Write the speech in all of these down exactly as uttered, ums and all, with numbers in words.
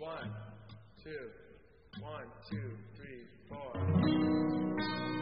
One, two, one, two, three, four.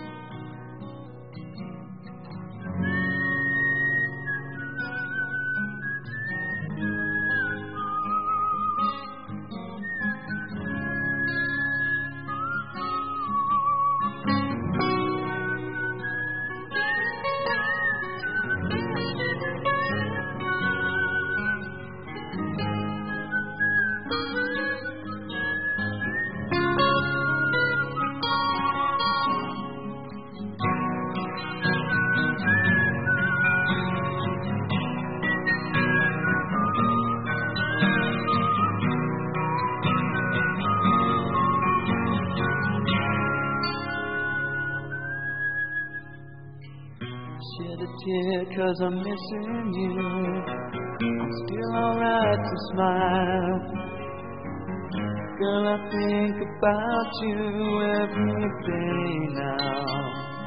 Shed a tear cause I'm missing you. I'm still alright to smile. Girl, I think about you every day now.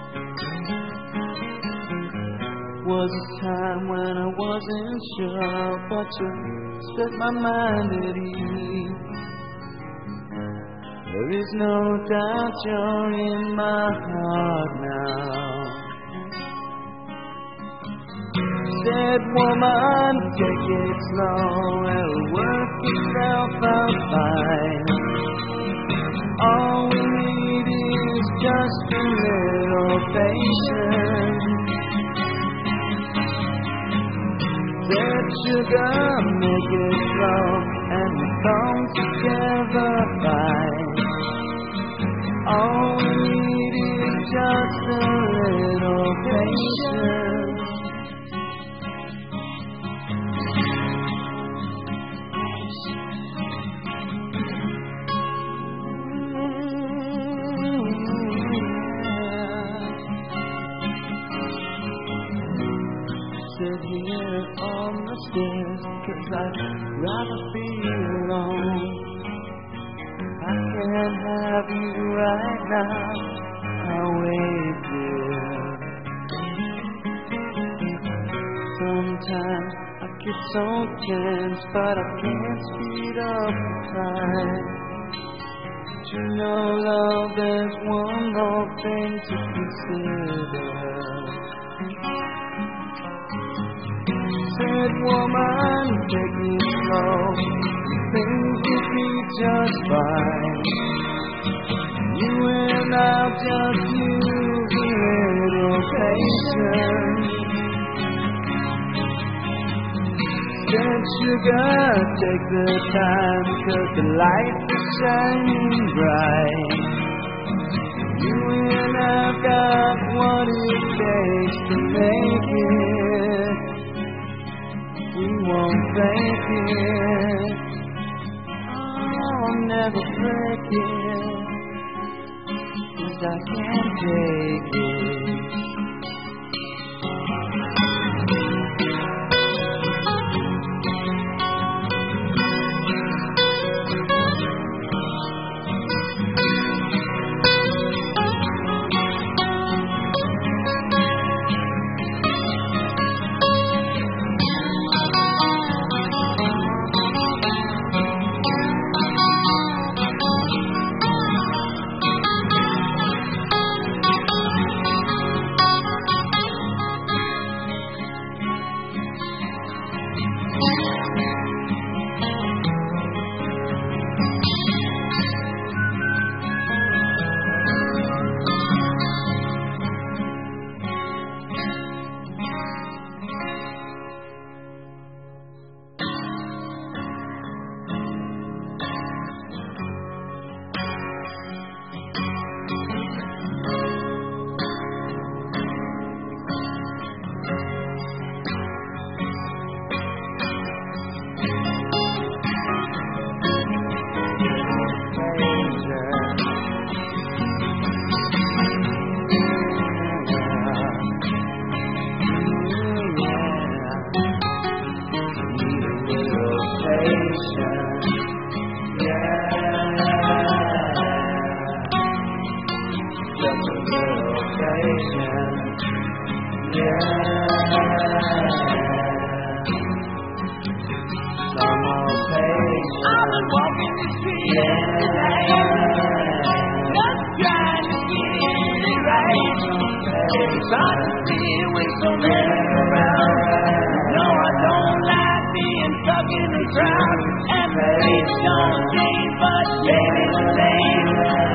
Was a time when I wasn't sure, but you set my mind at ease. There is no doubt you're in my heart now. Said woman, take it slow, it'll work itself out fine. All we need is just a little patience. Said sugar, make it slow, and we come together fine. All we need is just a little patience. Sit here on the stairs, cause I'd rather be alone. I can't have you right now, I'll wait here. Sometimes I get so tense, but I can't speed up the time. But you know, love, there's one more thing to consider. Said woman, take it slow, things will be just fine. You and I'll just use a little patience. Said sugar, take the time, cause the light is shining bright. You and I've got what it takes to make it. We won't break it, I'll never break it, cause I can't take it. woman walking the street tonight, just trying to get it right. It's hard to see with so many around. No, I don't like being stuck in the crowd, and the police don't seem but maybe the same.